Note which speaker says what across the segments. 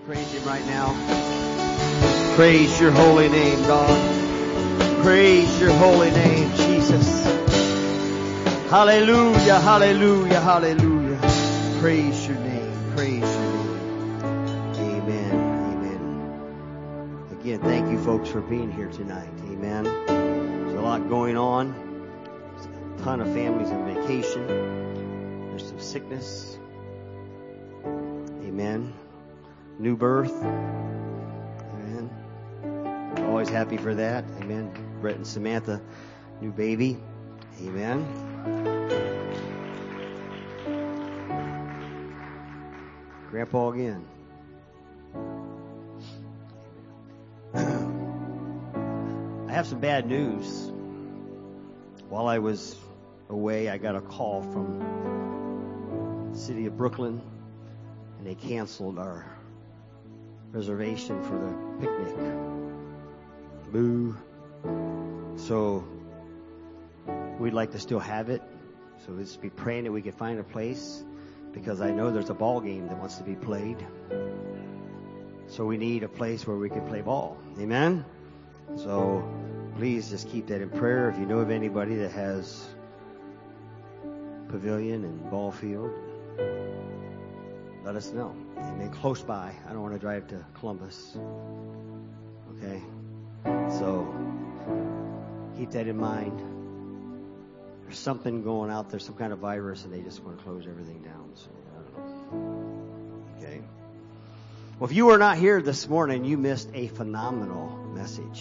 Speaker 1: Praise Him right now. Praise your holy name, God. Praise your holy name, Jesus. Hallelujah, hallelujah, hallelujah. Praise your name, praise your name. Amen, amen. Again, thank you folks for being here tonight. Amen. There's a lot going on. There's a ton of families on vacation. There's some sickness. Amen. New birth. Amen. We're always happy for that. Amen. Brett and Samantha, new baby. Amen. Grandpa again. I have some bad news. While I was away, I got a call from the city of Brooklyn, and they canceled our reservation for the picnic. Boo. So we'd like to still have it. So let's be praying that we can find a place, because I know there's a ball game that wants to be played. So we need a place where we can play ball. Amen? So please just keep that in prayer. If you know of anybody that has pavilion and ball field, let us know. Amen. Close by. I don't want to drive to Columbus. Okay? So keep that in mind. There's something going out there, some kind of virus, and they just want to close everything down. So I don't know. Okay? Well, if you were not here this morning, you missed a phenomenal message.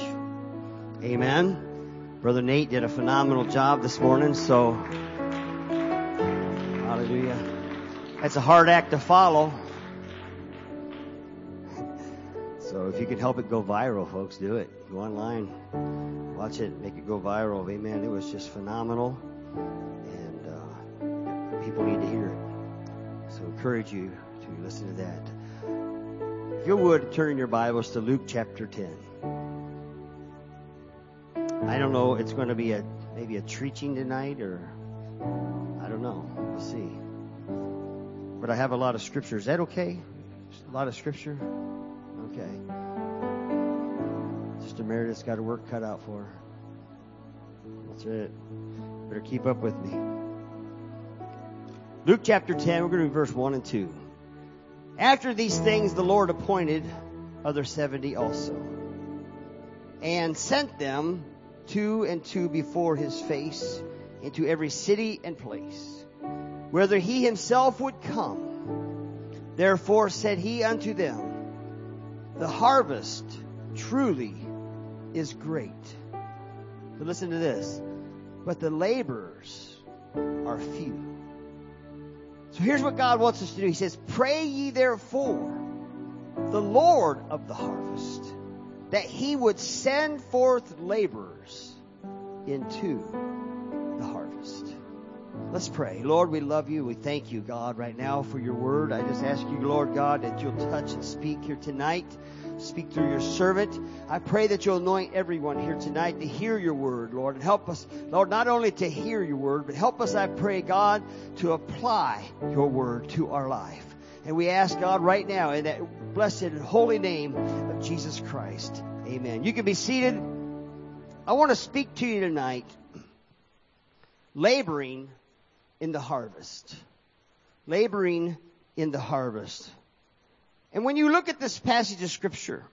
Speaker 1: Amen? Brother Nate did a phenomenal job this morning, so hallelujah. That's a hard act to follow. So if you can help it go viral, folks, do it. Go online, watch it, make it go viral. Amen. It was just phenomenal, and people need to hear it. So I encourage you to listen to that. If you would, turn your Bibles to Luke chapter 10. I don't know, it's going to be maybe a preaching tonight, or I don't know. We'll see. But I have a lot of scripture. Is that okay? Just a lot of scripture? Okay. Sister Meredith's got her work cut out for her. That's it. Better keep up with me. Luke chapter 10, we're going to do verse 1 and 2. After these things, the Lord appointed other 70 also, and sent them 2 and 2 before his face into every city and place, whither he himself would come. Therefore said he unto them, the harvest truly is great. But listen to this. But the laborers are few. So here's what God wants us to do. He says, pray ye therefore the Lord of the harvest, that he would send forth laborers into the harvest. Let's pray. Lord, we love you. We thank you, God, right now for your word. I just ask you, Lord God, that you'll touch and speak here tonight. Speak through your servant. I pray that you'll anoint everyone here tonight to hear your word, Lord, and help us, Lord, not only to hear your word, but help us, I pray, God, to apply your word to our life. And we ask, God, right now, in that blessed and holy name of Jesus Christ. Amen. You can be seated. I want to speak to you tonight, laboring in the harvest. Laboring in the harvest. And when you look at this passage of Scripture,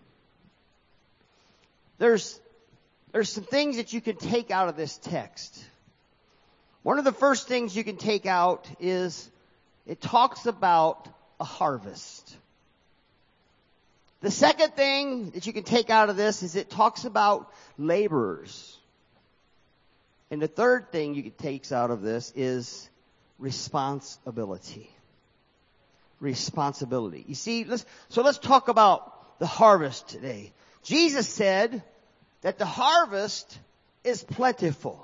Speaker 1: there's some things that you can take out of this text. One of the first things you can take out is it talks about a harvest. The second thing that you can take out of this is it talks about laborers. And the third thing you can take out of this is responsibility. Responsibility. You see, let's talk about the harvest today. Jesus said that the harvest is plentiful.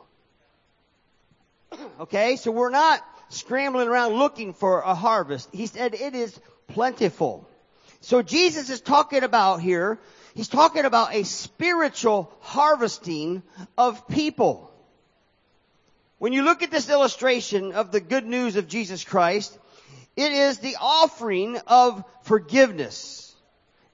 Speaker 1: Okay, so we're not scrambling around looking for a harvest. He said it is plentiful. So Jesus is talking about here, he's talking about a spiritual harvesting of people. When you look at this illustration of the good news of Jesus Christ, it is the offering of forgiveness.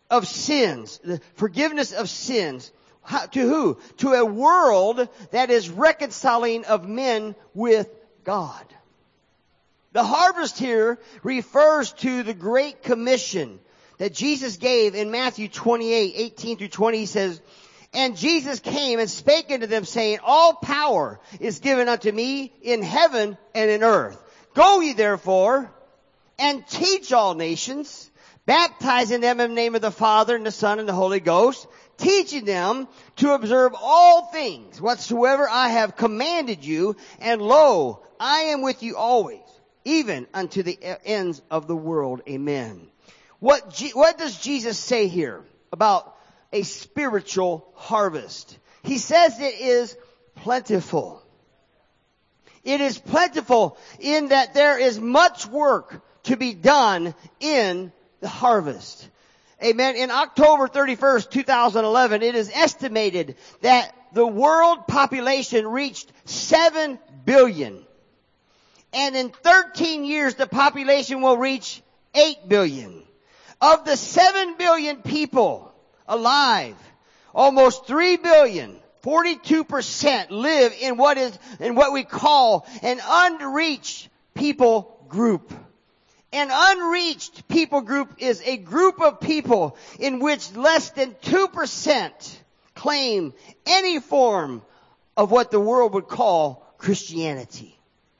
Speaker 1: of sins, the forgiveness of sins. To who? To a world that is reconciling of men with God. The harvest here refers to the Great Commission that Jesus gave in Matthew 28:18-20. He says, "And Jesus came and spake unto them, saying, All power is given unto me in heaven and in earth. Go ye therefore and teach all nations, baptizing them in the name of the Father and the Son and the Holy Ghost, teaching them to observe all things whatsoever I have commanded you. And lo, I am with you always, even unto the ends of the world." Amen. What does Jesus say here about a spiritual harvest? He says it is plentiful. It is plentiful in that there is much work to be done in the harvest. Amen. In October 31st, 2011, it is estimated that the world population reached 7 billion. And in 13 years, the population will reach 8 billion. Of the 7 billion people alive, almost 3 billion, 42% live in what we call an unreached people group. An unreached people group is a group of people in which less than 2% claim any form of what the world would call Christianity.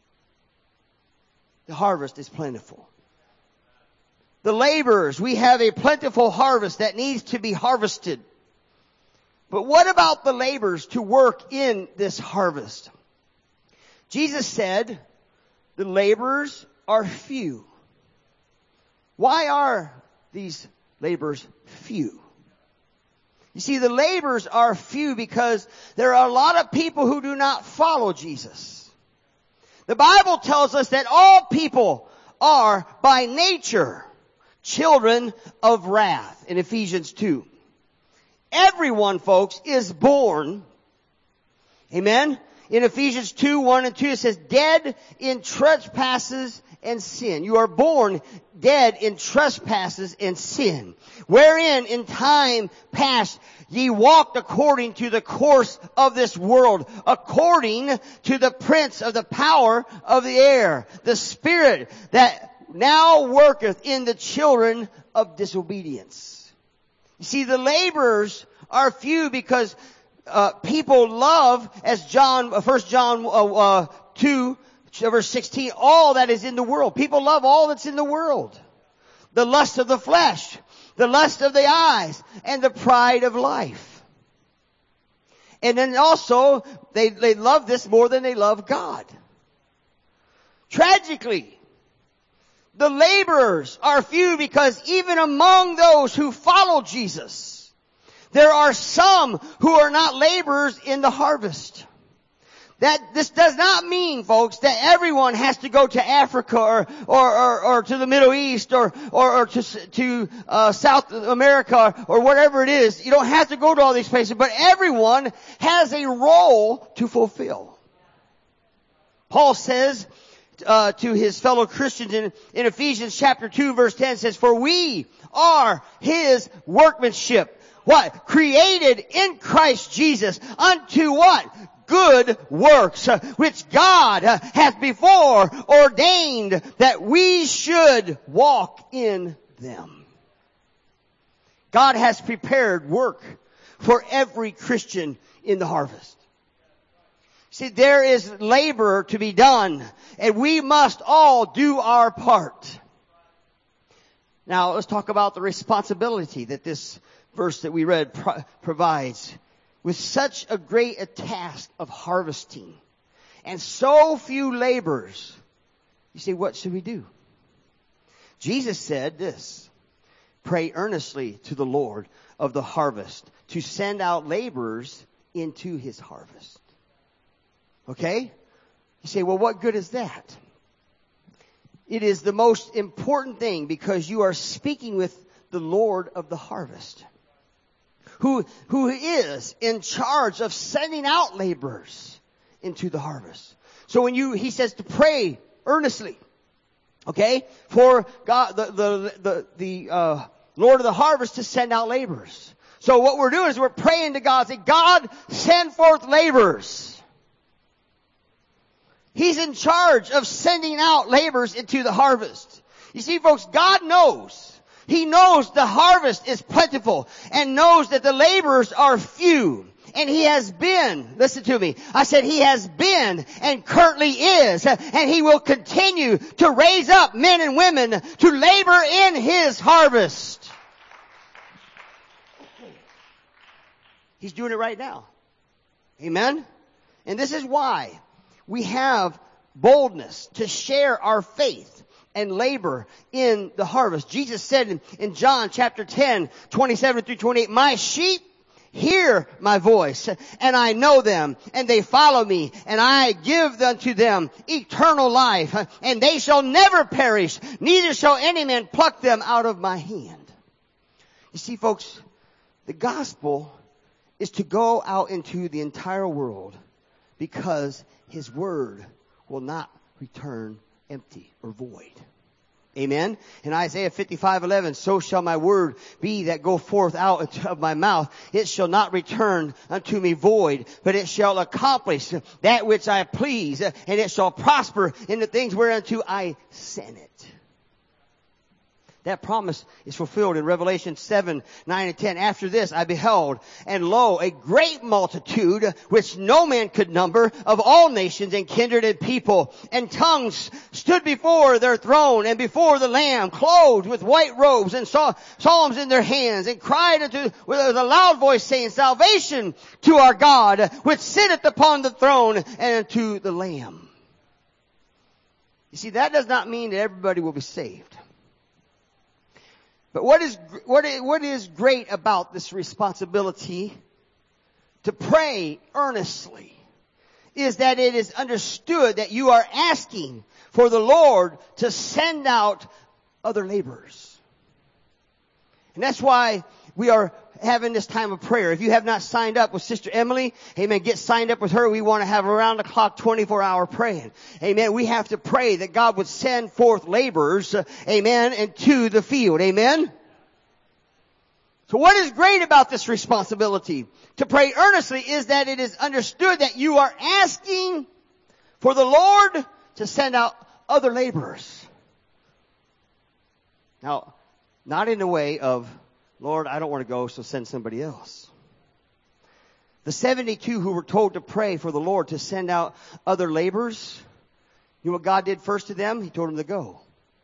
Speaker 1: The harvest is plentiful. The laborers, we have a plentiful harvest that needs to be harvested. But what about the laborers to work in this harvest? Jesus said the laborers are few. Why are these laborers few? You see, the laborers are few because there are a lot of people who do not follow Jesus. The Bible tells us that all people are by nature children of wrath in Ephesians 2. Everyone, folks, is born. Amen. In Ephesians 2:1-2, it says, dead in trespasses and sin. You are born dead in trespasses and sin, wherein in time past ye walked according to the course of this world, according to the prince of the power of the air, the spirit that now worketh in the children of disobedience. You see, the laborers are few because people love, as 1 John 2, verse 16, all that is in the world. People love all that's in the world. The lust of the flesh, the lust of the eyes, and the pride of life. And then also, they love this more than they love God. Tragically, the laborers are few because even among those who follow Jesus, there are some who are not laborers in the harvest. This does not mean, folks, that everyone has to go to Africa or to the Middle East or to South America or whatever it is. You don't have to go to all these places, but everyone has a role to fulfill. Paul says to his fellow Christians in Ephesians chapter 2 verse 10 says, "For we are his workmanship." What? Created in Christ Jesus unto what? Good works, which God hath before ordained that we should walk in them. God has prepared work for every Christian in the harvest. See, there is labor to be done, and we must all do our part. Now, let's talk about the responsibility that this verse that we read provides. With such a great a task of harvesting and so few laborers, you say, what should we do? Jesus said this, "Pray earnestly to the Lord of the harvest to send out laborers into his harvest." Okay? You say, well, what good is that? It is the most important thing because you are speaking with the Lord of the harvest, who is in charge of sending out laborers into the harvest. So he says to pray earnestly, okay, for God, the Lord of the harvest, to send out laborers. So what we're doing is we're praying to God, say, God, send forth laborers. He's in charge of sending out laborers into the harvest. You see, folks, God knows. He knows the harvest is plentiful and knows that the laborers are few. And He has been, listen to me, I said He has been and currently is, and He will continue to raise up men and women to labor in His harvest. He's doing it right now. Amen? And this is why we have boldness to share our faith and labor in the harvest. Jesus said in John chapter 10, 27 through 28, my sheep hear my voice, and I know them, and they follow me, and I give unto them eternal life, and they shall never perish, neither shall any man pluck them out of my hand. You see, folks, the gospel is to go out into the entire world because His word will not return empty or void. Amen. In Isaiah 55:11, so shall my word be that go forth out of my mouth. It shall not return unto me void, but it shall accomplish that which I please, and it shall prosper in the things whereunto I sent it. That promise is fulfilled in Revelation 7, 9 and 10. After this I beheld, and lo, a great multitude, which no man could number, of all nations and kindred and people and tongues, stood before their throne and before the Lamb, clothed with white robes and psalms in their hands, and cried with a loud voice, saying, salvation to our God, which sitteth upon the throne, and unto the Lamb. You see, that does not mean that everybody will be saved. But what is great about this responsibility to pray earnestly is that it is understood that you are asking for the Lord to send out other laborers. And that's why we are having this time of prayer. If you have not signed up with Sister Emily, amen, get signed up with her. We want to have around the clock 24-hour praying. Amen. We have to pray that God would send forth laborers, amen, into the field. Amen. So what is great about this responsibility to pray earnestly is that it is understood that you are asking for the Lord to send out other laborers. Now, not in the way of, Lord, I don't want to go, so send somebody else. The 72 who were told to pray for the Lord to send out other laborers, you know what God did first to them? He told them to go.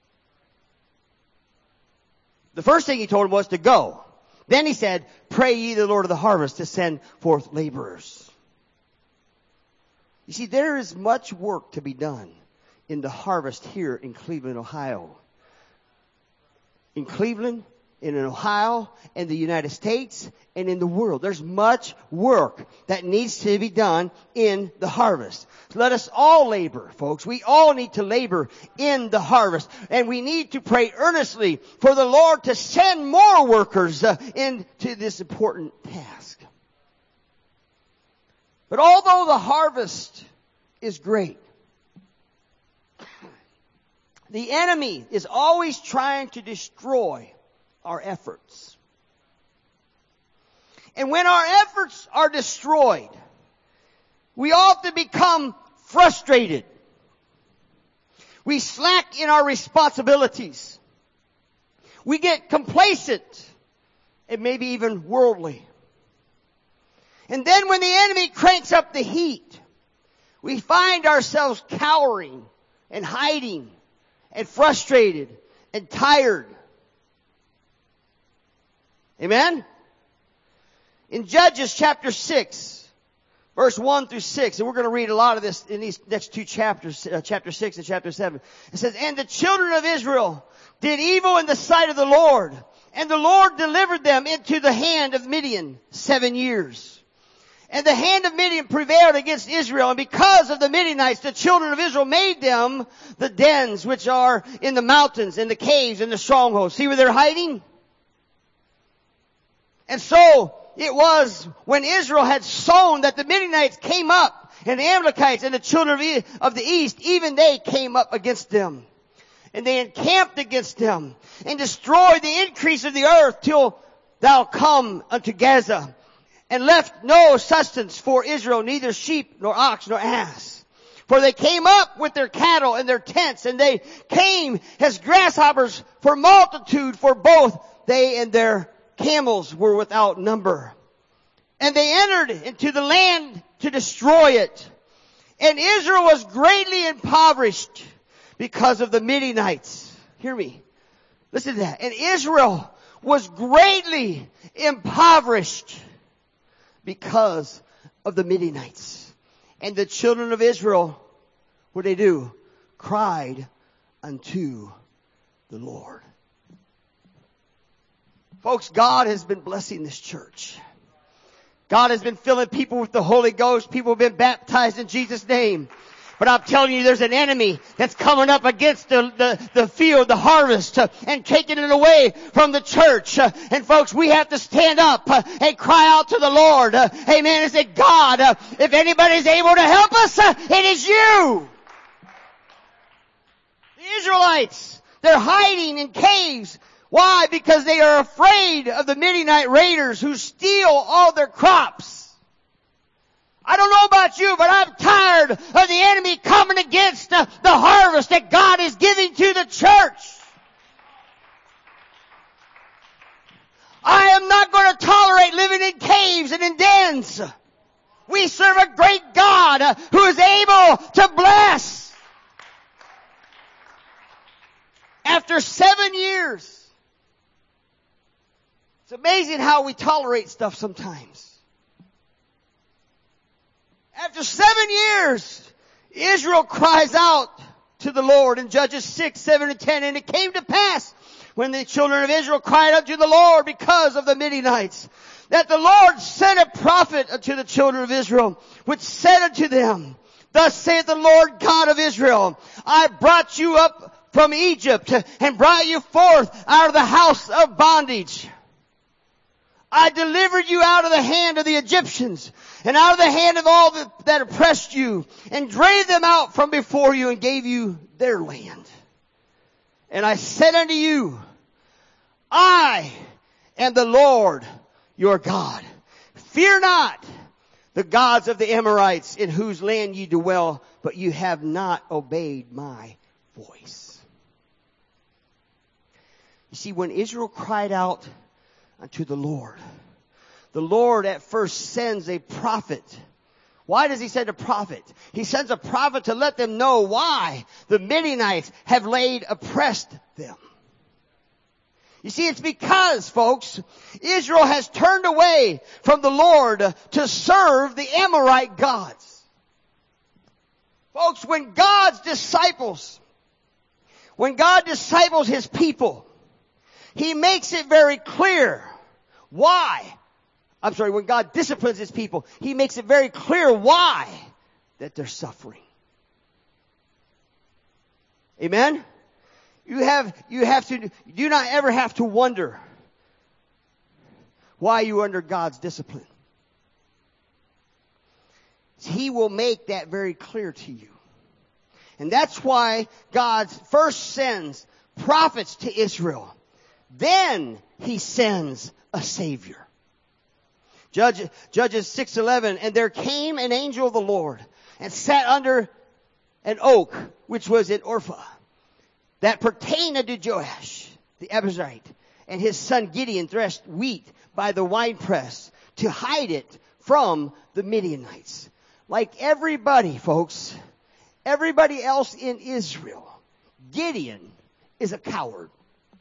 Speaker 1: The first thing He told them was to go. Then He said, pray ye the Lord of the harvest to send forth laborers. You see, there is much work to be done in the harvest here in Cleveland, Ohio. In Cleveland, in Ohio, in the United States, and in the world. There's much work that needs to be done in the harvest. So let us all labor, folks. We all need to labor in the harvest. And we need to pray earnestly for the Lord to send more workers into this important task. But although the harvest is great, the enemy is always trying to destroy our efforts. And when our efforts are destroyed, we often become frustrated. We slack in our responsibilities. We get complacent and maybe even worldly. And then when the enemy cranks up the heat, we find ourselves cowering and hiding and frustrated and tired. Amen? In Judges chapter 6, verse 1 through 6, and we're going to read a lot of this in these next two chapters, chapter 6 and chapter 7. It says, and the children of Israel did evil in the sight of the Lord, and the Lord delivered them into the hand of Midian 7 years. And the hand of Midian prevailed against Israel, and because of the Midianites, the children of Israel made them the dens which are in the mountains, and the caves, and the strongholds. See where they're hiding? And so it was when Israel had sown that the Midianites came up, and the Amalekites and the children of the east, even they came up against them. And they encamped against them, and destroyed the increase of the earth till thou come unto Gaza, and left no sustenance for Israel, neither sheep, nor ox, nor ass. For they came up with their cattle and their tents, and they came as grasshoppers for multitude, for both they and their camels were without number. And they entered into the land to destroy it. And Israel was greatly impoverished because of the Midianites. Hear me. Listen to that. And Israel was greatly impoverished because of the Midianites. And the children of Israel, what did they do? Cried unto the Lord. Folks, God has been blessing this church. God has been filling people with the Holy Ghost. People have been baptized in Jesus' name. But I'm telling you, there's an enemy that's coming up against the field, the harvest, and taking it away from the church. And folks, we have to stand up and cry out to the Lord. Amen. And say, God, if anybody's able to help us, it is you. The Israelites, they're hiding in caves. Why? Because they are afraid of the Midianite raiders who steal all their crops. I don't know about you, but I'm tired of the enemy coming against the harvest that God is giving to the church. I am not going to tolerate living in caves and in dens. We serve a great God who is able to bless. After 7 years, it's amazing how we tolerate stuff sometimes. After 7 years, Israel cries out to the Lord in Judges 6, 7, and 10. And it came to pass when the children of Israel cried unto the Lord because of the Midianites, that the Lord sent a prophet unto the children of Israel, which said unto them, Thus saith the Lord God of Israel, I brought you up from Egypt and brought you forth out of the house of bondage. I delivered you out of the hand of the Egyptians and out of the hand of all that oppressed you, and drave them out from before you and gave you their land. And I said unto you, I am the Lord your God. Fear not the gods of the Amorites in whose land ye dwell, but you have not obeyed my voice. You see, when Israel cried out unto the Lord at first sends a prophet. Why does he send a prophet? He sends a prophet to let them know why the Midianites have oppressed them. You see, it's because, folks, Israel has turned away from the Lord to serve the Amorite gods. Folks, when God disciples his people, he makes it very clear why. When God disciplines his people, he makes it very clear why that they're suffering. Amen? You do not ever have to wonder why you're under God's discipline. He will make that very clear to you. And that's why God first sends prophets to Israel. Then he sends a Savior. Judges 6:11, and there came an angel of the Lord and sat under an oak which was in Ophrah, that pertained unto Joash the Abiezrite, and his son Gideon threshed wheat by the winepress to hide it from the Midianites. Like everybody, folks, everybody else in Israel, Gideon is a coward.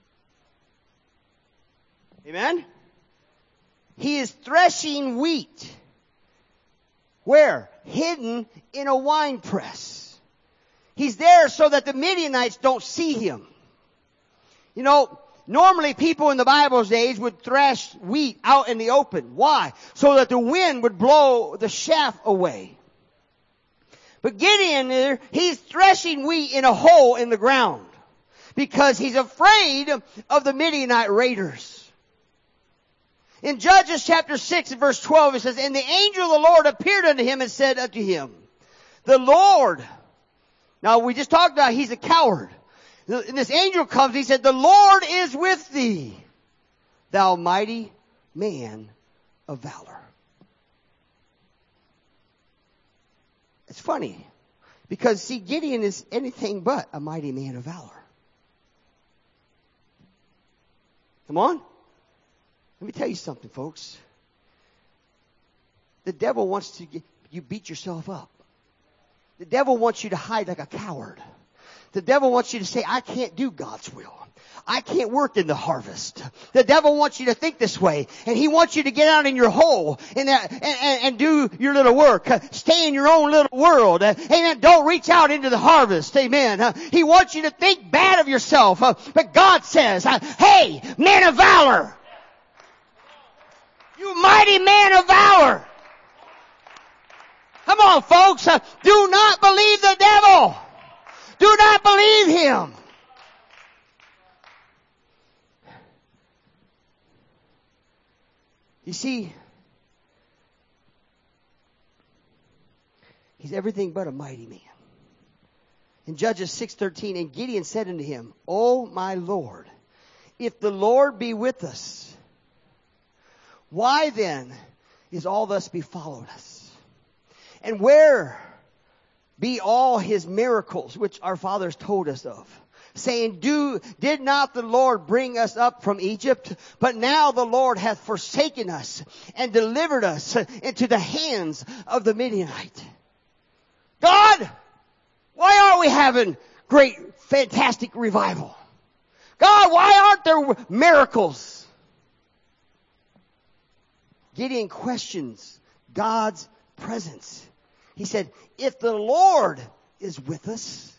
Speaker 1: Amen? He is threshing wheat. Where? Hidden in a wine press. He's there so that the Midianites don't see him. You know, normally people in the Bible's days would thresh wheat out in the open. Why? So that the wind would blow the chaff away. But Gideon, he's threshing wheat in a hole in the ground because he's afraid of the Midianite raiders. In Judges chapter 6 and verse 12, it says, And the angel of the Lord appeared unto him and said unto him, The Lord. Now we just talked about he's a coward. And this angel comes, he said, the Lord is with thee, thou mighty man of valor. It's funny, because see, Gideon is anything but a mighty man of valor. Come on. Let me tell you something, folks. The devil wants to get you beat yourself up. The devil wants you to hide like a coward. The devil wants you to say, I can't do God's will. I can't work in the harvest. The devil wants you to think this way, and he wants you to get out in your hole and do your little work. Stay in your own little world. Amen. Don't reach out into the harvest. Amen. He wants you to think bad of yourself. But God says, hey, man of valor. You mighty man of valor. Come on, folks. Do not believe the devil. Do not believe him. You see, he's everything but a mighty man. In Judges 6:13, and Gideon said unto him, O my Lord, if the Lord be with us, why then is all thus befallen us? And where be all his miracles which our fathers told us of? Saying, did not the Lord bring us up from Egypt? But now the Lord hath forsaken us and delivered us into the hands of the Midianite. God, why aren't we having great, fantastic revival? God, why aren't there miracles? Gideon questions God's presence. He said, if the Lord is with us,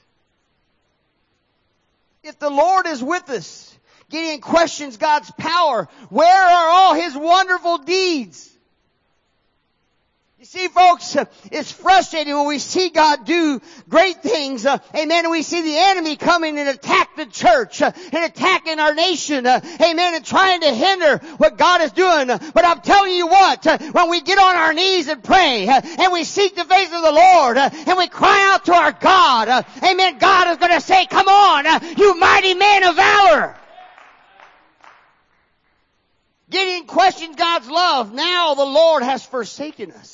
Speaker 1: if the Lord is with us, Gideon questions God's power. Where are all his wonderful deeds? You see, folks, it's frustrating when we see God do great things, amen, and we see the enemy coming and attack the church, and attacking our nation, amen, and trying to hinder what God is doing. But I'm telling you what, when we get on our knees and pray, and we seek the face of the Lord, and we cry out to our God, amen, God is going to say, come on, you mighty man of valor. Gideon questioned God's love. Now the Lord has forsaken us.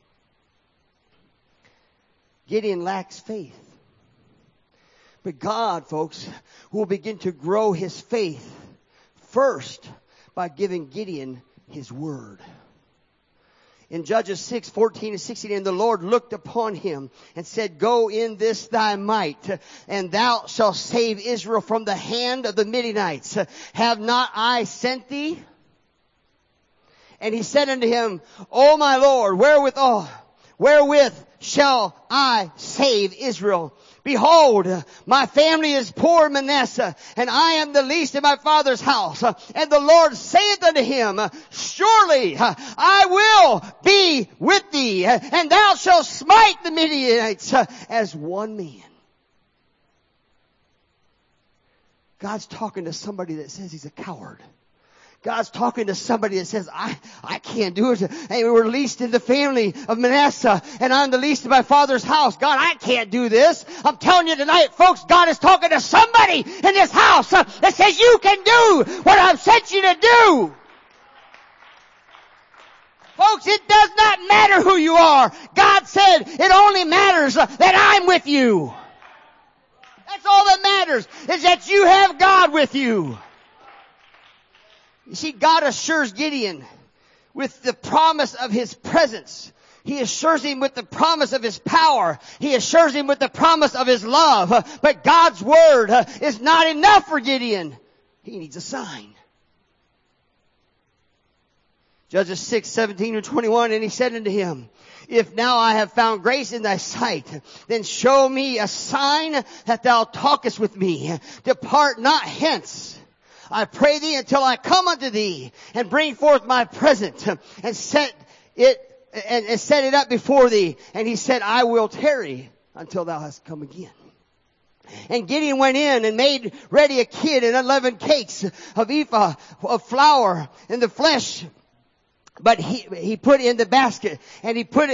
Speaker 1: Gideon lacks faith. But God, folks, will begin to grow his faith first by giving Gideon his word. In Judges 6:14-16, and the Lord looked upon him and said, go in this thy might, and thou shalt save Israel from the hand of the Midianites. Have not I sent thee? And he said unto him, O my Lord, wherewith shall I save Israel? Behold, my family is poor Manasseh, and I am the least in my father's house. And the Lord saith unto him, surely I will be with thee, and thou shalt smite the Midianites as one man. God's talking to somebody that says he's a coward. God's talking to somebody that says, I can't do it. Hey, we're least in the family of Manasseh, and I'm the least in my father's house. God, I can't do this. I'm telling you tonight, folks, God is talking to somebody in this house that says you can do what I've sent you to do. Folks, it does not matter who you are. God said it only matters that I'm with you. That's all that matters, is that you have God with you. You see, God assures Gideon with the promise of his presence. He assures him with the promise of his power. He assures him with the promise of his love. But God's word is not enough for Gideon. He needs a sign. Judges 6:17-21, and he said unto him, if now I have found grace in thy sight, then show me a sign that thou talkest with me. Depart not hence, I pray thee, until I come unto thee and bring forth my present and set it up before thee. And he said, I will tarry until thou hast come again. And Gideon went in and made ready a kid and 11 cakes of ephah of flour and the flesh. But he put in the basket, and he put it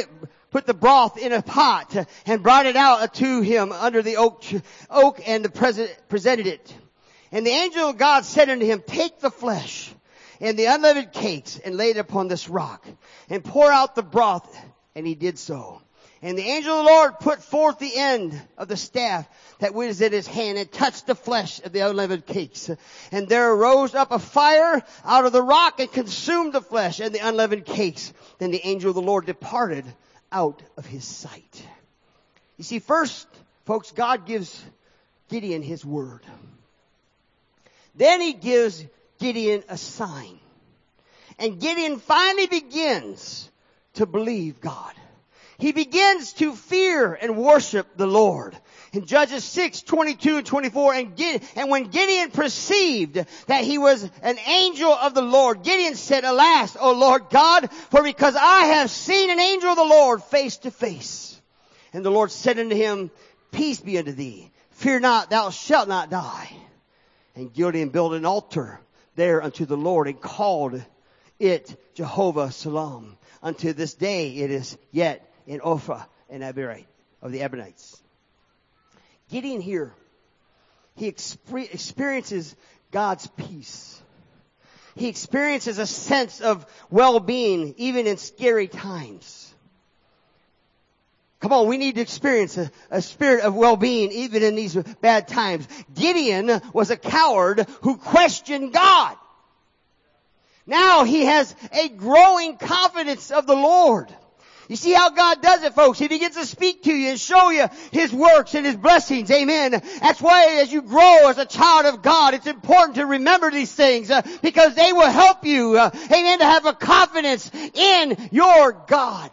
Speaker 1: put the broth in a pot and brought it out to him under the oak and presented it. And the angel of God said unto him, take the flesh and the unleavened cakes and lay it upon this rock and pour out the broth. And he did so. And the angel of the Lord put forth the end of the staff that was in his hand and touched the flesh of the unleavened cakes. And there arose up a fire out of the rock and consumed the flesh and the unleavened cakes. Then the angel of the Lord departed out of his sight. You see, first, folks, God gives Gideon his word. Then he gives Gideon a sign. And Gideon finally begins to believe God. He begins to fear and worship the Lord. In Judges 6:22 and 24, and when Gideon perceived that he was an angel of the Lord, Gideon said, alas, O Lord God, for because I have seen an angel of the Lord face to face. And the Lord said unto him, peace be unto thee. Fear not, thou shalt not die. And Gideon built an altar there unto the Lord and called it Jehovah Shalom. Unto this day it is yet in Ophrah and Abirai of the Ammonites. Gideon here, he experiences God's peace. He experiences a sense of well-being even in scary times. Come on, we need to experience a spirit of well-being even in these bad times. Gideon was a coward who questioned God. Now he has a growing confidence of the Lord. You see how God does it, folks. He begins to speak to you and show you His works and His blessings. Amen. That's why as you grow as a child of God, it's important to remember these things because they will help you, amen, to have a confidence in your God.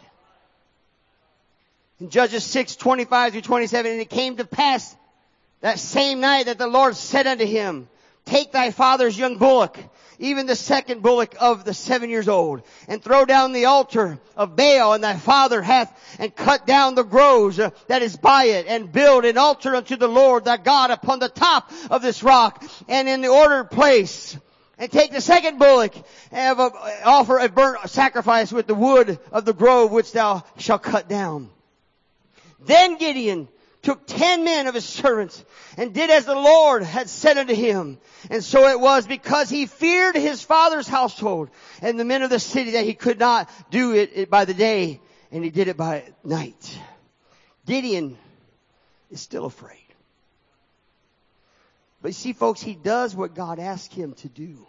Speaker 1: In Judges 6:25 through 27, and it came to pass that same night that the Lord said unto him, take thy father's young bullock, even the second bullock of the 7 years old, and throw down the altar of Baal, and thy father hath, and cut down the groves that is by it, and build an altar unto the Lord thy God upon the top of this rock, and in the ordered place. And take the second bullock, and offer a burnt sacrifice with the wood of the grove which thou shalt cut down. Then Gideon took 10 men of his servants, and did as the Lord had said unto him. And so it was because he feared his father's household and the men of the city that he could not do it by the day, and he did it by night. Gideon is still afraid. But you see, folks, he does what God asked him to do.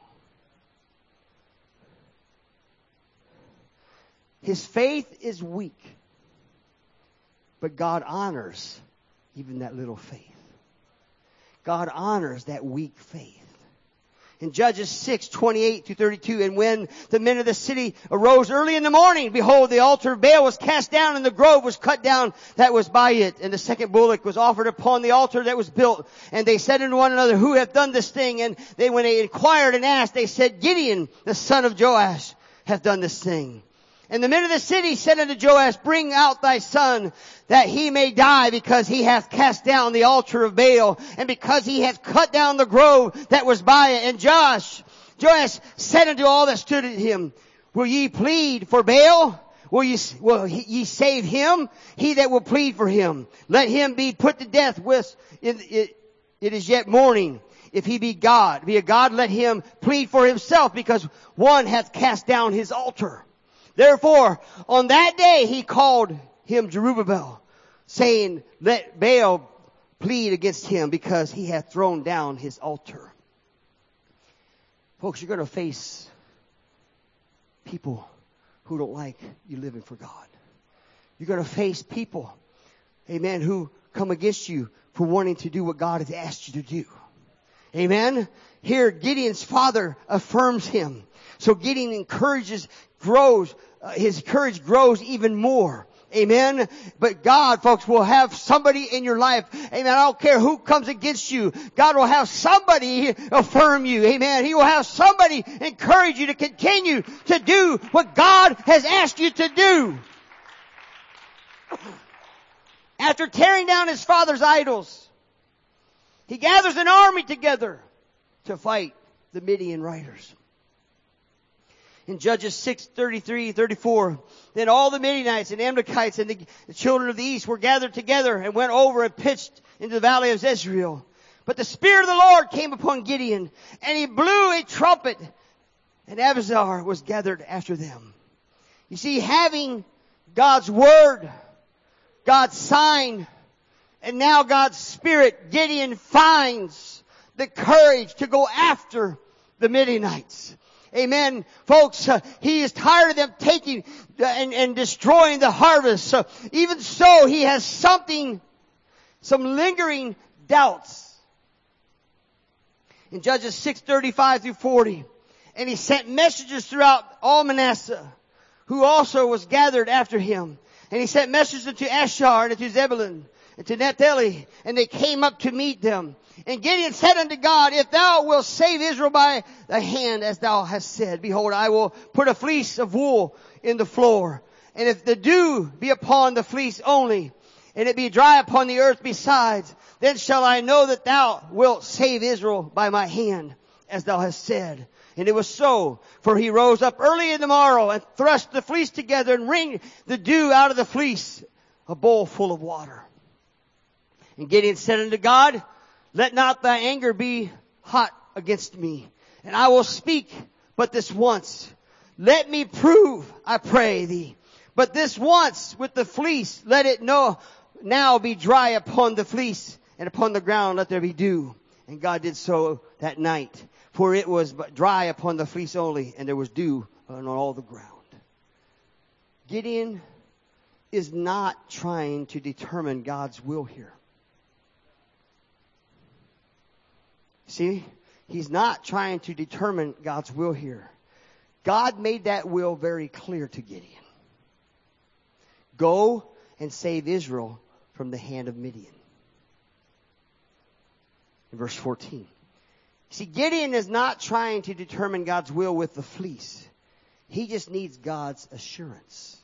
Speaker 1: His faith is weak, but God honors even that little faith. God honors that weak faith. In Judges 6:28 through 32, and when the men of the city arose early in the morning, behold, the altar of Baal was cast down, and the grove was cut down that was by it. And the second bullock was offered upon the altar that was built. And they said unto one another, who hath done this thing? And when they inquired and asked, they said, Gideon, the son of Joash, hath done this thing. And the men of the city said unto Joash, bring out thy son, that he may die, because he hath cast down the altar of Baal, and because he hath cut down the grove that was by it. And Joash said unto all that stood at him, will ye plead for Baal? Will ye save him? He that will plead for him, let him be put to death. It is yet morning. If he be a God, let him plead for himself, because one hath cast down his altar. Therefore, on that day he called him Jerubbaal, saying, let Baal plead against him, because he hath thrown down his altar. Folks, you're going to face people who don't like you living for God. You're going to face people, amen, who come against you for wanting to do what God has asked you to do. Amen? Here, Gideon's father affirms him. So Gideon grows, his courage grows even more. Amen. But God, folks, will have somebody in your life. Amen. I don't care who comes against you. God will have somebody affirm you. Amen. He will have somebody encourage you to continue to do what God has asked you to do. After tearing down his father's idols, he gathers an army together to fight the Midian riders. In Judges 6:33-34, then all the Midianites and Amalekites and the children of the east were gathered together and went over and pitched into the valley of Jezreel. But the Spirit of the Lord came upon Gideon, and he blew a trumpet, and Abiezer was gathered after them. You see, having God's Word, God's sign, and now God's Spirit, Gideon finds the courage to go after the Midianites. Amen. Folks, he is tired of them taking and destroying the harvest. Even so, he has some lingering doubts. In Judges 6:35-40, and he sent messengers throughout all Manasseh, who also was gathered after him. And he sent messengers to Asher and to Zebulun and to Naphtali, and they came up to meet them. And Gideon said unto God, if thou wilt save Israel by thy hand, as thou hast said, behold, I will put a fleece of wool in the floor. And if the dew be upon the fleece only, and it be dry upon the earth besides, then shall I know that thou wilt save Israel by my hand, as thou hast said. And it was so, for he rose up early in the morrow and thrust the fleece together and wringed the dew out of the fleece, a bowl full of water. And Gideon said unto God, let not thy anger be hot against me, and I will speak but this once. Let me prove, I pray thee. But this once with the fleece, let it now be dry upon the fleece, and upon the ground let there be dew. And God did so that night. For it was but dry upon the fleece only, and there was dew on all the ground. Gideon is not trying to determine God's will here. See, he's not trying to determine God's will here. God made that will very clear to Gideon. Go and save Israel from the hand of Midian. In verse 14. See, Gideon is not trying to determine God's will with the fleece. He just needs God's assurance.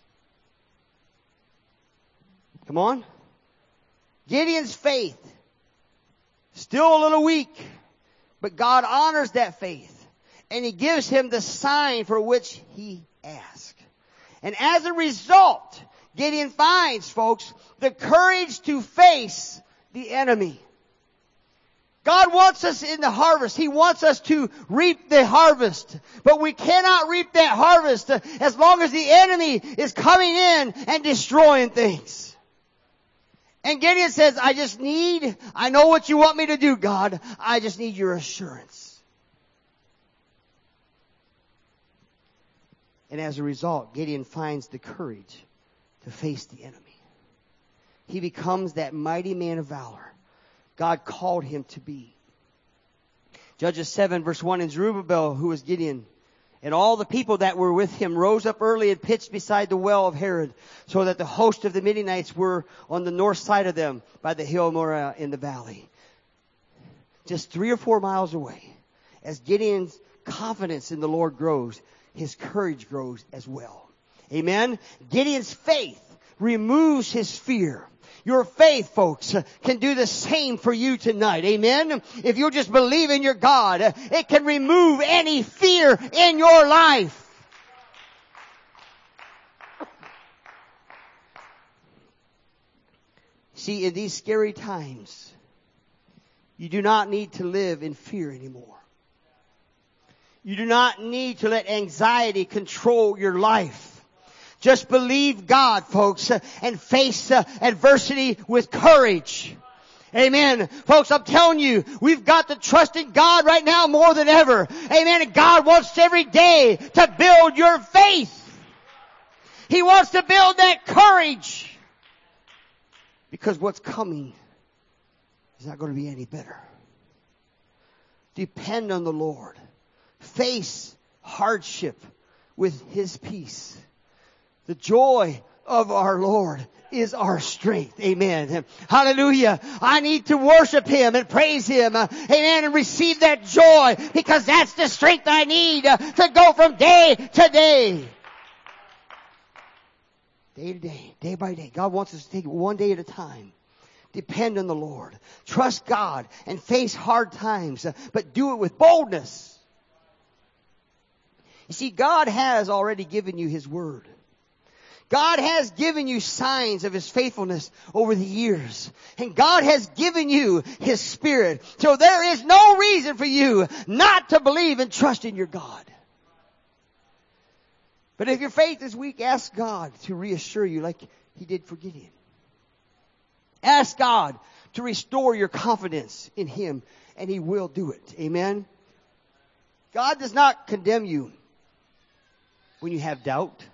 Speaker 1: Come on. Gideon's faith, still a little weak, but God honors that faith. And he gives him the sign for which he asked. And as a result, Gideon finds, folks, the courage to face the enemy. God wants us in the harvest. He wants us to reap the harvest. But we cannot reap that harvest as long as the enemy is coming in and destroying things. And Gideon says, I know what you want me to do, God. I just need your assurance. And as a result, Gideon finds the courage to face the enemy. He becomes that mighty man of valor God called him to be. Judges 7 verse 1, and Zerubbabel, who was Gideon, and all the people that were with him rose up early and pitched beside the well of Herod, so that the host of the Midianites were on the north side of them by the hill Moriah in the valley. Just 3 or 4 miles away. As Gideon's confidence in the Lord grows, his courage grows as well. Amen? Gideon's faith removes his fear. Your faith, folks, can do the same for you tonight. Amen? If you just believe in your God, it can remove any fear in your life. See, in these scary times, you do not need to live in fear anymore. You do not need to let anxiety control your life. Just believe God, folks, and face adversity with courage. Amen. Folks, I'm telling you, we've got to trust in God right now more than ever. Amen. And God wants every day to build your faith. He wants to build that courage. Because what's coming is not going to be any better. Depend on the Lord. Face hardship with His peace. The joy of our Lord is our strength. Amen. Hallelujah. I need to worship Him and praise Him. Amen. And receive that joy, because that's the strength I need to go from day to day. Day to day, day by day. God wants us to take it one day at a time. Depend on the Lord. Trust God and face hard times, but do it with boldness. You see, God has already given you His Word. God has given you signs of His faithfulness over the years. And God has given you His Spirit. So there is no reason for you not to believe and trust in your God. But if your faith is weak, ask God to reassure you like He did for Gideon. Ask God to restore your confidence in Him, and He will do it. Amen? God does not condemn you when you have doubt.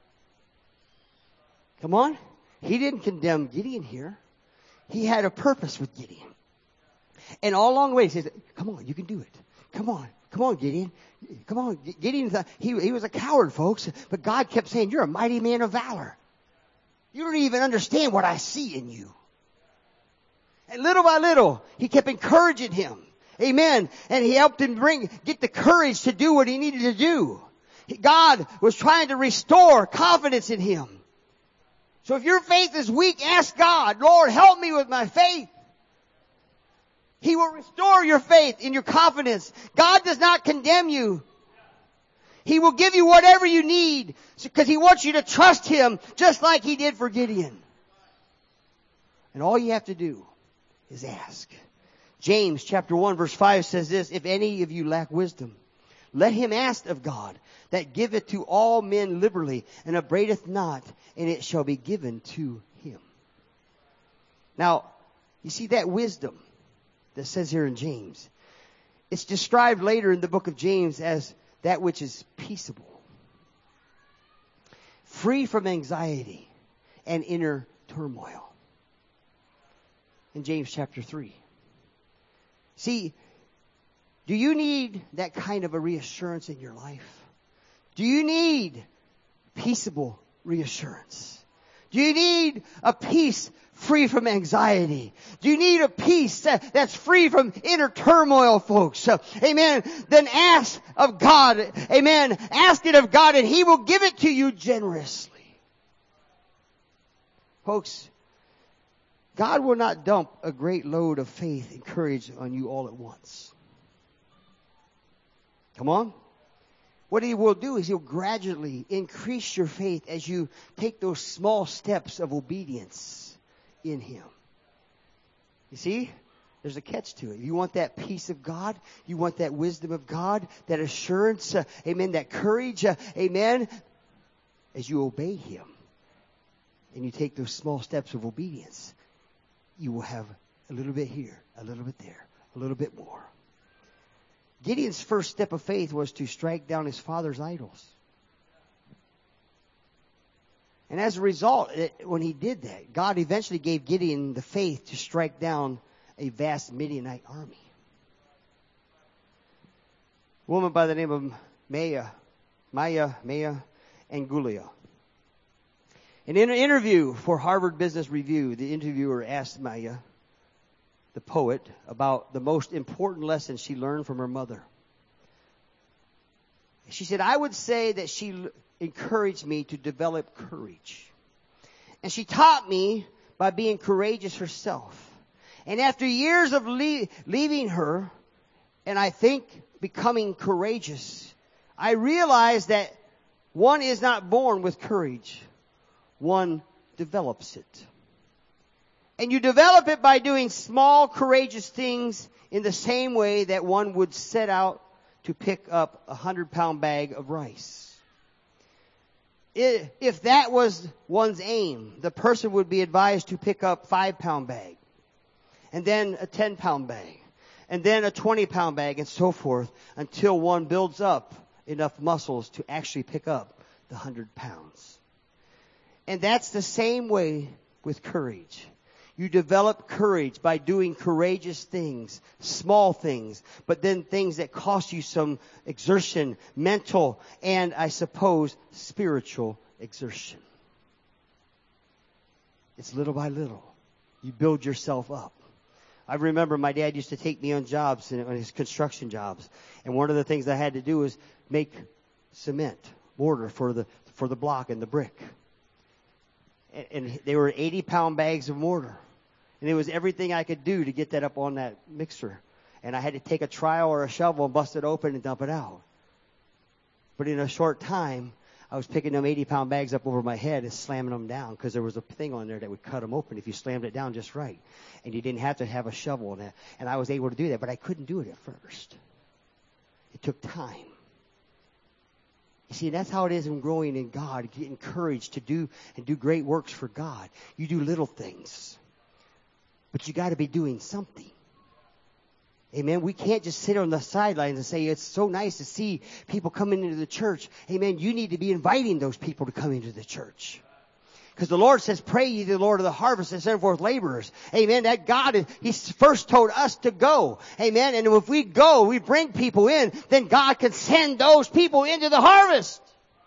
Speaker 1: Come on. He didn't condemn Gideon here. He had a purpose with Gideon. And all along the way, He says, come on, you can do it. Come on, Gideon. Come on. Gideon, he was a coward, folks. But God kept saying, you're a mighty man of valor. You don't even understand what I see in you. And little by little, He kept encouraging him. Amen. And He helped him get the courage to do what he needed to do. God was trying to restore confidence in him. So if your faith is weak, ask God, Lord, help me with my faith. He will restore your faith and your confidence. God does not condemn you. He will give you whatever you need because He wants you to trust Him just like He did for Gideon. And all you have to do is ask. James chapter 1 verse 5 says this, if any of you lack wisdom, let him ask of God, that giveth to all men liberally, and upbraideth not, and it shall be given to him. Now, you see that wisdom that says here in James, it's described later in the book of James as that which is peaceable, free from anxiety and inner turmoil. In James chapter 3. See, do you need that kind of a reassurance in your life? Do you need peaceable reassurance? Do you need a peace free from anxiety? Do you need a peace that's free from inner turmoil, folks? Amen. Then ask of God. Amen. Ask it of God and He will give it to you generously. Folks, God will not dump a great load of faith and courage on you all at once. Come on. What He will do is He'll gradually increase your faith as you take those small steps of obedience in Him. You see, there's a catch to it. You want that peace of God. You want that wisdom of God, that assurance, amen, that courage, amen, as you obey Him and you take those small steps of obedience, you will have a little bit here, a little bit there, a little bit more. Gideon's first step of faith was to strike down his father's idols. And as a result, when he did that, God eventually gave Gideon the faith to strike down a vast Midianite army. A woman by the name of Maya Angulia. And in an interview for Harvard Business Review, the interviewer asked Maya, the poet, about the most important lesson she learned from her mother. She said, I would say that she encouraged me to develop courage. And she taught me by being courageous herself. And after years of leaving her, and I think becoming courageous, I realized that one is not born with courage. One develops it. And you develop it by doing small, courageous things in the same way that one would set out to pick up a 100-pound bag of rice. If that was one's aim, the person would be advised to pick up 5-pound bag, and then a 10-pound bag, and then a 20-pound bag, and so forth, until one builds up enough muscles to actually pick up the 100 pounds. And that's the same way with courage. You develop courage by doing courageous things, small things, but then things that cost you some exertion, mental, and I suppose spiritual exertion. It's little by little. You build yourself up. I remember my dad used to take me on jobs, on his construction jobs, and one of the things I had to do was make cement, mortar for the block and the brick. And they were 80-pound bags of mortar. And it was everything I could do to get that up on that mixer. And I had to take a trowel or a shovel and bust it open and dump it out. But in a short time, I was picking them 80-pound bags up over my head and slamming them down because there was a thing on there that would cut them open if you slammed it down just right. And you didn't have to have a shovel in that. And I was able to do that, but I couldn't do it at first. It took time. You see, that's how it is in growing in God. Get encouraged to do great works for God. You do little things. But you got to be doing something. Amen. We can't just sit on the sidelines and say, it's so nice to see people coming into the church. Amen. You need to be inviting those people to come into the church. Because the Lord says, pray ye to the Lord of the harvest and send forth laborers. Amen. That God, He first told us to go. Amen. And if we go, we bring people in, then God can send those people into the harvest.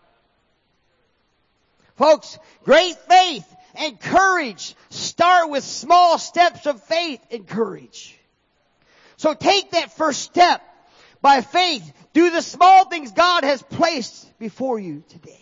Speaker 1: Folks, great faith and courage start with small steps of faith and courage. So take that first step by faith. Do the small things God has placed before you today.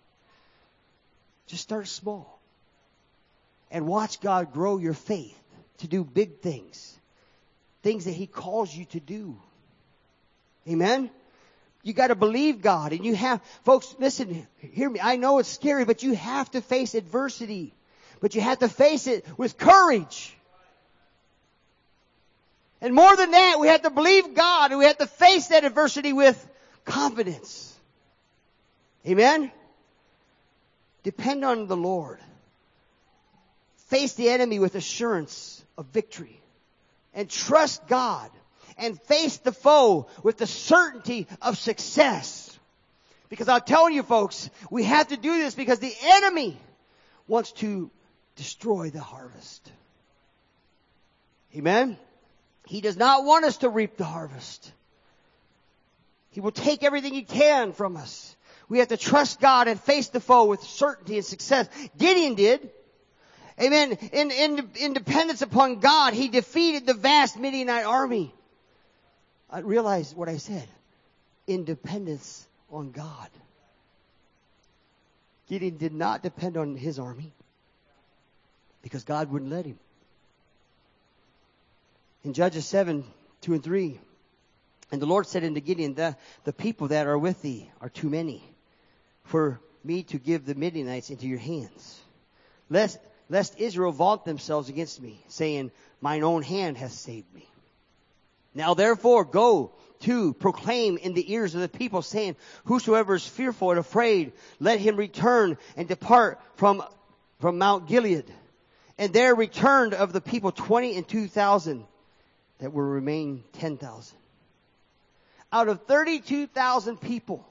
Speaker 1: Just start small. And watch God grow your faith to do big things. Things that He calls you to do. Amen? You got to believe God. And you have, folks, listen, hear me. I know it's scary, but you have to face adversity. But you have to face it with courage. And more than that, we have to believe God, and we have to face that adversity with confidence. Amen? Depend on the Lord. Face the enemy with assurance of victory. And trust God. And face the foe with the certainty of success. Because I'm telling you folks, we have to do this because the enemy wants to destroy the harvest. Amen? He does not want us to reap the harvest. He will take everything He can from us. We have to trust God and face the foe with certainty and success. Gideon did. Amen. In dependence upon God, he defeated the vast Midianite army. I realize what I said. In dependence on God. Gideon did not depend on his army because God wouldn't let him. In Judges 7, 2 and 3, and the Lord said unto Gideon, the people that are with thee are too many for me to give the Midianites into your hands. Lest Israel vaunt themselves against me, saying, mine own hand hath saved me. Now therefore go to proclaim in the ears of the people, saying, whosoever is fearful and afraid, let him return and depart from Mount Gilead. And there returned of the people 22,000. That will remain 10,000. Out of 32,000 people,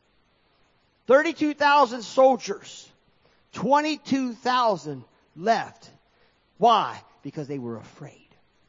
Speaker 1: 32,000 soldiers, 22,000 left. Why? Because they were afraid.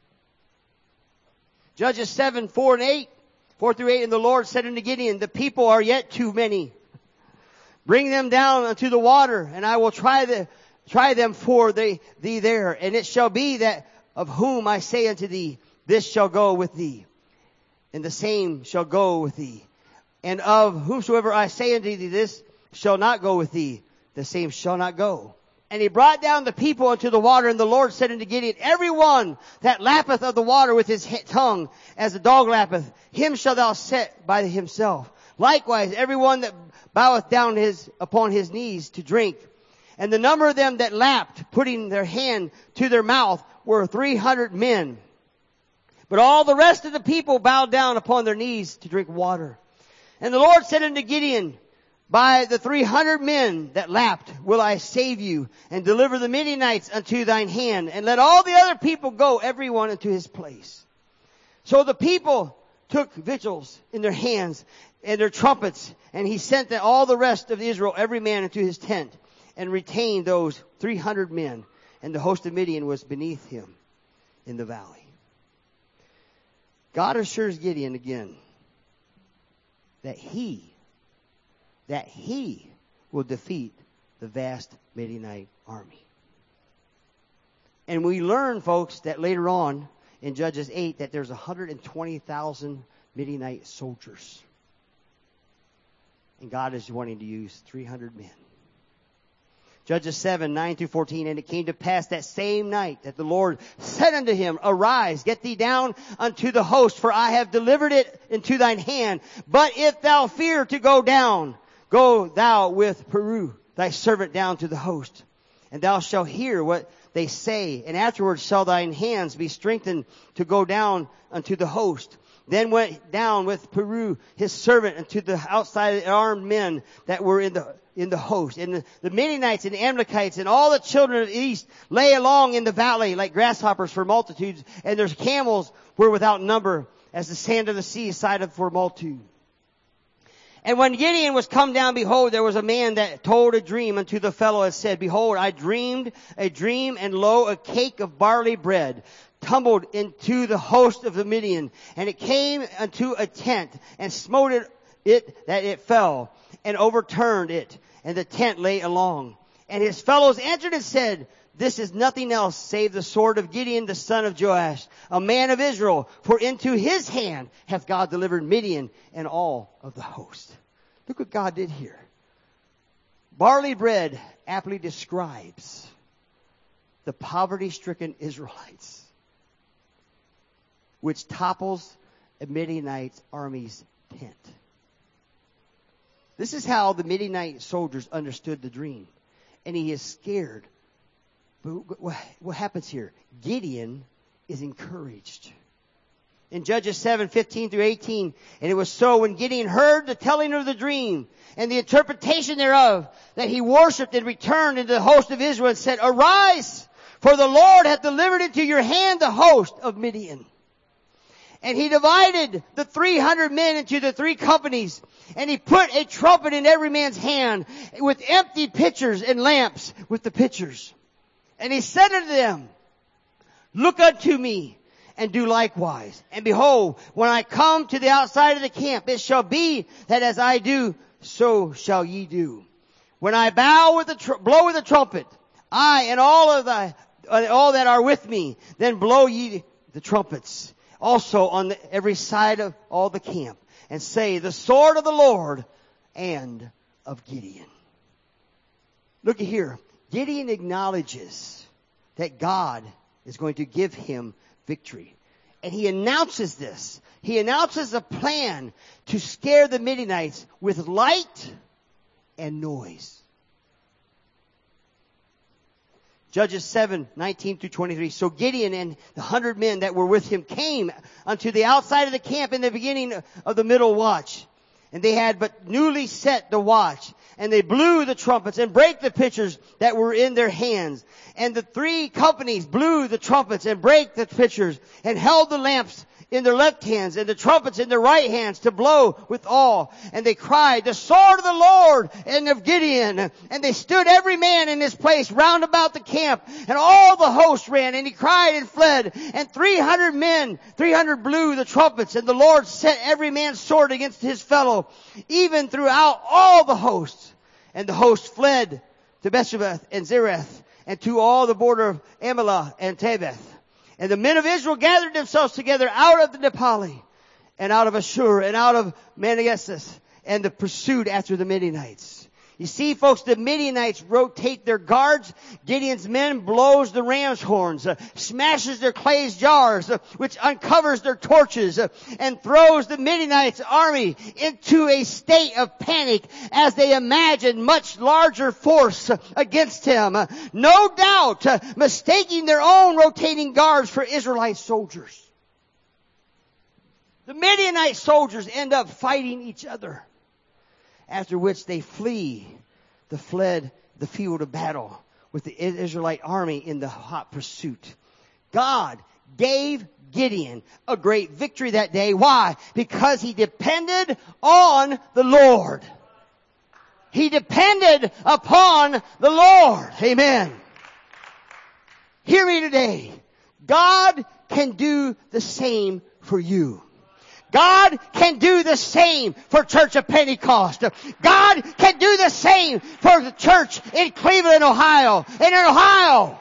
Speaker 1: Judges 7, 4 through 8, and the Lord said unto Gideon, the people are yet too many. Bring them down unto the water, and I will try them for thee there. And it shall be that of whom I say unto thee, this shall go with thee, and the same shall go with thee. And of whomsoever I say unto thee, this shall not go with thee, the same shall not go. And he brought down the people unto the water, and the Lord said unto Gideon, every one that lappeth of the water with his tongue, as a dog lappeth, him shalt thou set by himself. Likewise, every one that boweth down upon his knees to drink. And the number of them that lapped, putting their hand to their mouth, were 300 men. But all the rest of the people bowed down upon their knees to drink water. And the Lord said unto Gideon, by the 300 men that lapped will I save you, and deliver the Midianites unto thine hand, and let all the other people go, every one unto his place. So the people took vigils in their hands and their trumpets, and he sent all the rest of Israel, every man into his tent, and retained those 300 men, and the host of Midian was beneath him in the valley. God assures Gideon again that he will defeat the vast Midianite army. And we learn, folks, that later on in Judges 8 that there's 120,000 Midianite soldiers. And God is wanting to use 300 men. Judges 7, 9 through 14. And it came to pass that same night that the Lord said unto him, Arise, get thee down unto the host, for I have delivered it into thine hand. But if thou fear to go down, go thou with Peru, thy servant, down to the host. And thou shalt hear what they say, and afterwards shall thine hands be strengthened to go down unto the host. Then went down with Peru his servant unto the outside armed men that were in the host. And the Midianites and the Amalekites and all the children of the east lay along in the valley like grasshoppers for multitudes, and their camels were without number, as the sand of the sea sideth for multitude. And when Gideon was come down, behold, there was a man that told a dream unto the fellow and said, Behold, I dreamed a dream, and lo, a cake of barley bread tumbled into the host of the Midian, and it came unto a tent, and smote it that it fell, and overturned it, and the tent lay along. And his fellows answered and said, This is nothing else save the sword of Gideon the son of Joash, a man of Israel, for into his hand hath God delivered Midian and all of the host. Look what God did here. Barley bread aptly describes the poverty-stricken Israelites, which topples a Midianite army's tent. This is how the Midianite soldiers understood the dream. And he is scared. But what happens here? Gideon is encouraged. In Judges 7, 15 through 18, and it was so when Gideon heard the telling of the dream and the interpretation thereof, that he worshipped and returned into the host of Israel and said, Arise, for the Lord hath delivered into your hand the host of Midian. And he divided the 300 men into the 3 companies, and he put a trumpet in every man's hand with empty pitchers and lamps with the pitchers. And he said unto them, Look unto me, and do likewise. And behold, when I come to the outside of the camp, it shall be that as I do, so shall ye do. When I blow with the trumpet, I and all that are with me, then blow ye the trumpets also on every side of all the camp, and say, The sword of the Lord and of Gideon. Look at here. Gideon acknowledges that God is going to give him victory. And he announces this. He announces a plan to scare the Midianites with light and noise. Judges 7, 19 through 23. So Gideon and the 100 men that were with him came unto the outside of the camp in the beginning of the middle watch. And they had but newly set the watch. And they blew the trumpets and brake the pitchers that were in their hands. And the 3 companies blew the trumpets and brake the pitchers, and held the lamps in their left hands and the trumpets in their right hands to blow withal. And they cried, The sword of the Lord and of Gideon. And they stood every man in his place round about the camp. And all the host ran, and he cried and fled. And 300 blew the trumpets. And the Lord set every man's sword against his fellow, even throughout all the hosts. And the host fled to Bethsheba and Zereth, and to all the border of Amalek and Tabeth. And the men of Israel gathered themselves together out of the Naphtali, and out of Ashur, and out of Manasseh, and the pursued after the Midianites. You see, folks, the Midianites rotate their guards. Gideon's men blows the ram's horns, smashes their clay jars, which uncovers their torches, and throws the Midianites' army into a state of panic as they imagine much larger force against him. No doubt, mistaking their own rotating guards for Israelite soldiers. The Midianite soldiers end up fighting each other, after which they fled the field of battle with the Israelite army in the hot pursuit. God gave Gideon a great victory that day. Why? Because he depended on the Lord. He depended upon the Lord. Amen. Hear me today. God can do the same for you. God can do the same for Church of Pentecost. God can do the same for the church in Cleveland, Ohio. And in Ohio,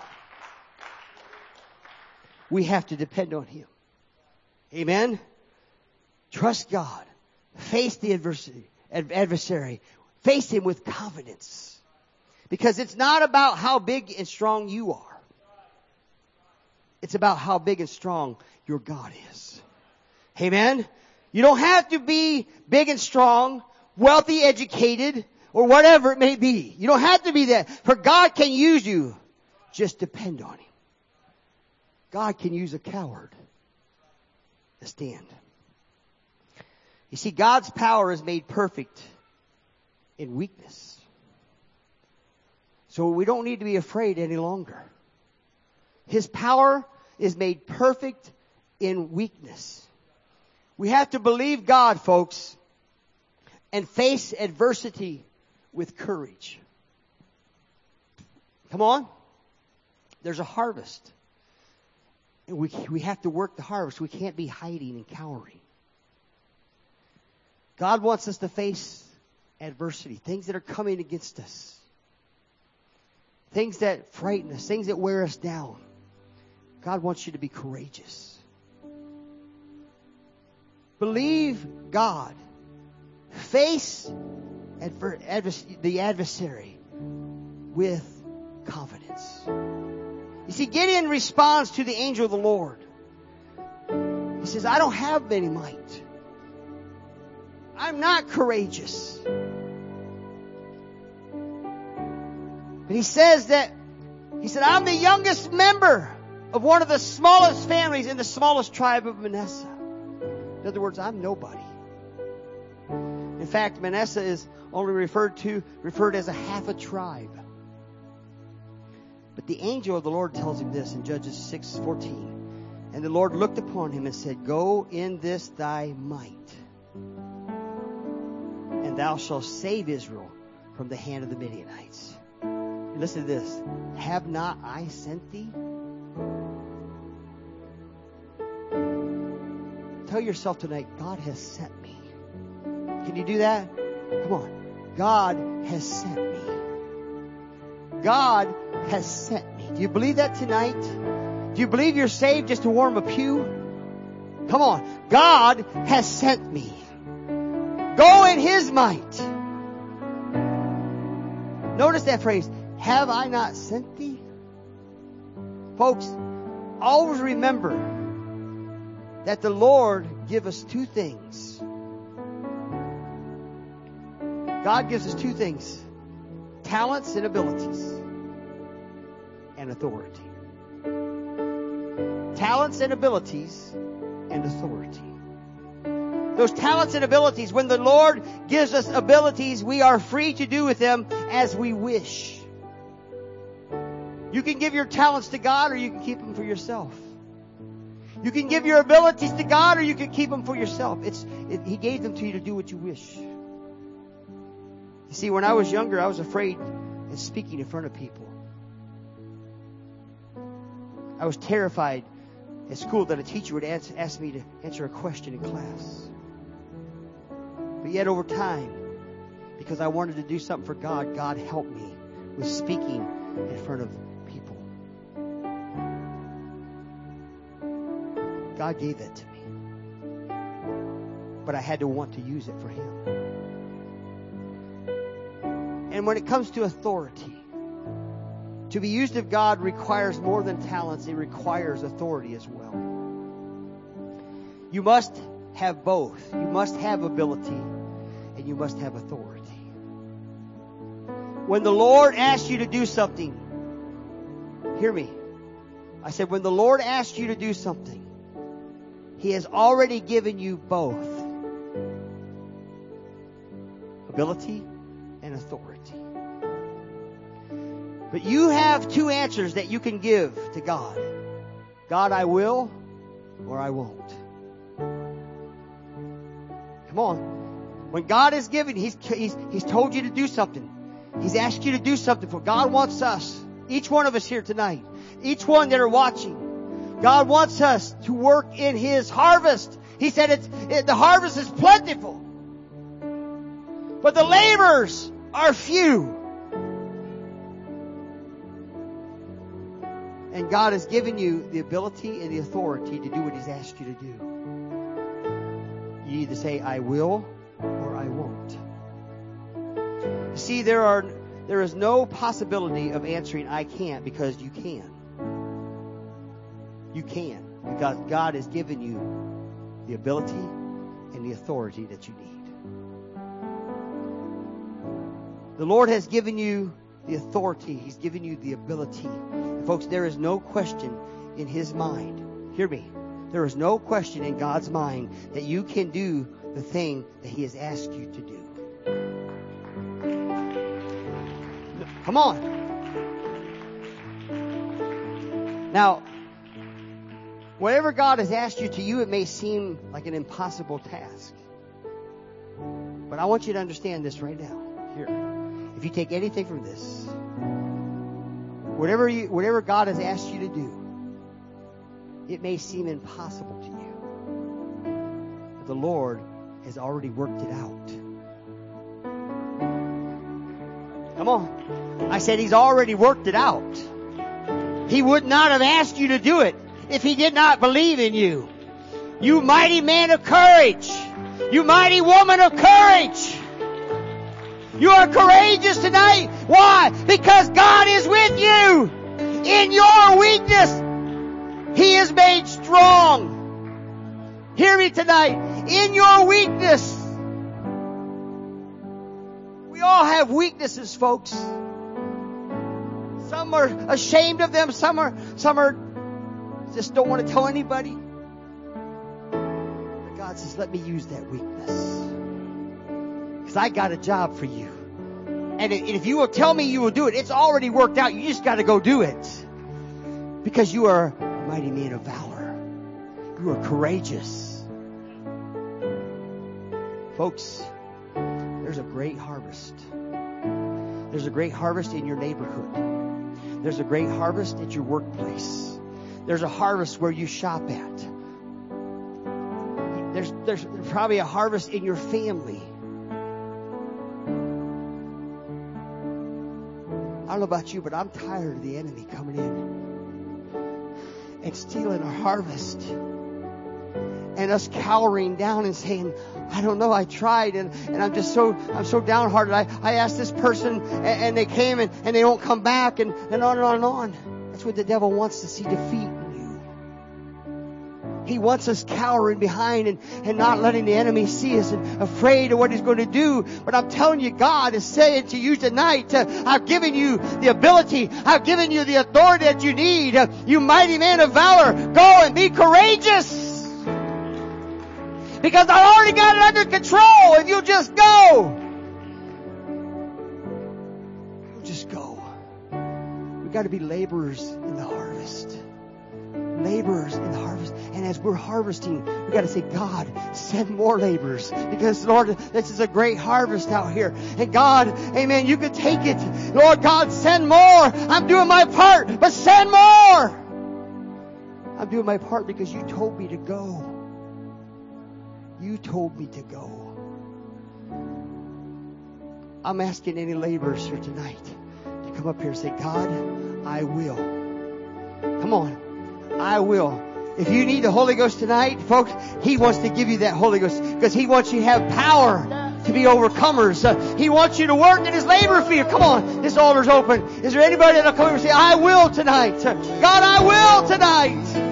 Speaker 1: we have to depend on Him. Amen? Trust God. Face the adversary. Face Him with confidence. Because it's not about how big and strong you are. It's about how big and strong your God is. Amen? You don't have to be big and strong, wealthy, educated, or whatever it may be. You don't have to be that. For God can use you. Just depend on Him. God can use a coward to stand. You see, God's power is made perfect in weakness. So we don't need to be afraid any longer. His power is made perfect in weakness. We have to believe God, folks, and face adversity with courage. Come on. There's a harvest. And we have to work the harvest. We can't be hiding and cowering. God wants us to face adversity, things that are coming against us, things that frighten us, things that wear us down. God wants you to be courageous. Believe God. Face the adversary with confidence. You see, Gideon responds to the angel of the Lord. He says, I don't have any might. I'm not courageous. But he said, I'm the youngest member of one of the smallest families in the smallest tribe of Manasseh. In other words, I'm nobody. In fact, Manasseh is only referred as a half a tribe. But the angel of the Lord tells him this in Judges 6:14. And the Lord looked upon him and said, Go in this thy might, and thou shalt save Israel from the hand of the Midianites. And listen to this. Have not I sent thee? Tell yourself tonight, God has sent me. Can you do that? Come on. God has sent me. God has sent me. Do you believe that tonight? Do you believe you're saved just to warm a pew? Come on. God has sent me. Go in His might. Notice that phrase. Have I not sent thee? Folks, always remember that the Lord gives us two things. God gives us two things. Talents and abilities. And authority. Talents and abilities and authority. Those talents and abilities, when the Lord gives us abilities, we are free to do with them as we wish. You can give your talents to God or you can keep them for yourself. You can give your abilities to God or you can keep them for yourself. He gave them to you to do what you wish. You see, when I was younger, I was afraid of speaking in front of people. I was terrified at school that a teacher would ask me to answer a question in class. But yet over time, because I wanted to do something for God, God helped me with speaking in front of people. God gave that to me. But I had to want to use it for Him. And when it comes to authority, to be used of God requires more than talents. It requires authority as well. You must have both. You must have ability and you must have authority. When the Lord asks you to do something, hear me. I said, when the Lord asks you to do something, He has already given you both ability and authority. But you have two answers that you can give to God. God, I will, or I won't. Come on. When God is giving, He's told you to do something. He's asked you to do something for. God wants us, each one of us here tonight, each one that are watching, God wants us to work in His harvest. He said the harvest is plentiful, but the laborers are few. And God has given you the ability and the authority to do what He's asked you to do. You either say, I will, or I won't. See, there are There is no possibility of answering, I can't, because you can. You can. Because God has given you the ability and the authority that you need. The Lord has given you the authority. He's given you the ability. And folks, there is no question in His mind. Hear me. There is no question in God's mind that you can do the thing that He has asked you to do. Come on. Now, whatever God has asked you to do, it may seem like an impossible task. But I want you to understand this right now. Here. If you take anything from this, whatever God has asked you to do, it may seem impossible to you. But the Lord has already worked it out. Come on. I said He's already worked it out. He would not have asked you to do it if He did not believe in you. You mighty man of courage. You mighty woman of courage. You are courageous tonight. Why? Because God is with you. In your weakness, He is made strong. Hear me tonight. In your weakness. We all have weaknesses, folks. Some are ashamed of them. Some are just don't want to tell anybody. But God says, let me use that weakness. Because I got a job for you. And if you will tell me you will do it, it's already worked out. You just got to go do it. Because you are a mighty man of valor. You are courageous. Folks, there's a great harvest. There's a great harvest in your neighborhood. There's a great harvest at your workplace. There's a harvest where you shop at. There's probably a harvest in your family. I don't know about you, but I'm tired of the enemy coming in and stealing our harvest. And us cowering down and saying, I don't know, I tried and I'm so downhearted. I asked this person and they came and they don't come back and on and on and on. That's what the devil wants to see defeat in you. He wants us cowering behind and not letting the enemy see us and afraid of what he's going to do. But I'm telling you, God is saying to you tonight, I've given you the ability. I've given you the authority that you need. You mighty man of valor, go and be courageous. Because I already got it under control. If you just go. Just go. We've got to be laborers in the harvest. Laborers in the harvest. And as we're harvesting, we've got to say, God, send more laborers. Because, Lord, this is a great harvest out here. And God, amen, you can take it. Lord God, send more. I'm doing my part, but send more. I'm doing my part because you told me to go. You told me to go. I'm asking any laborers here tonight to come up here and say, God, I will. Come on. I will. If you need the Holy Ghost tonight, folks, He wants to give you that Holy Ghost because He wants you to have power to be overcomers. He wants you to work in His labor field. Come on. This altar's open. Is there anybody that'll come over and say, I will tonight? God, I will tonight.